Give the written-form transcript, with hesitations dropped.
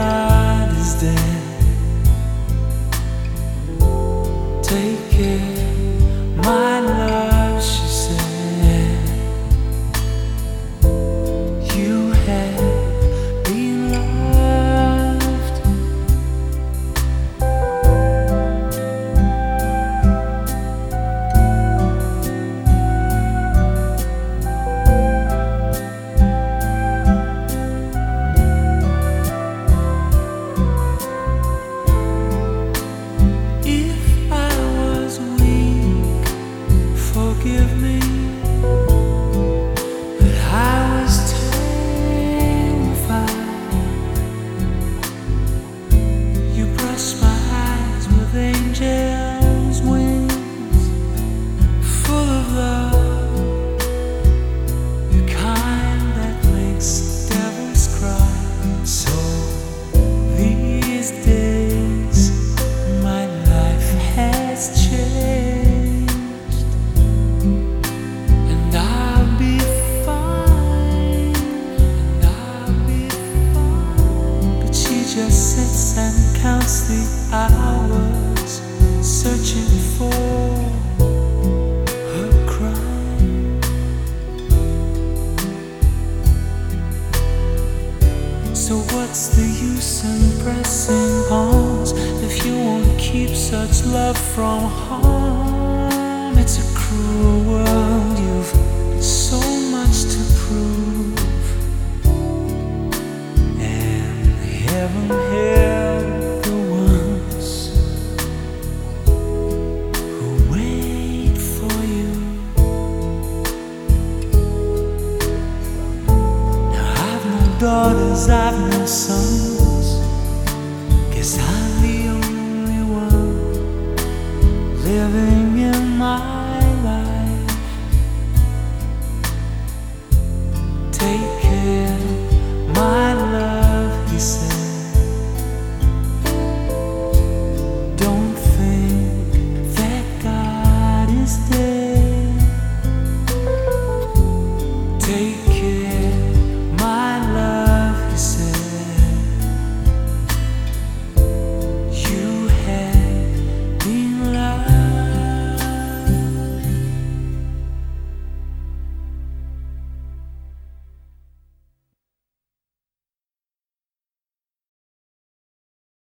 heart is dead. Take care, my love, she said. You have been loved. If I was weak, forgive me, but I was terrified. You brushed my eyes with angels' wings, full of love, the kind that makes devils cry. So these days my life has changed, and I'll be fine, and I'll be fine. But she just sits and counts the hours, searching for her crime. So what's the use in pressing pawns if you won't keep such love from harm? It's a cruel world, you've so much to prove.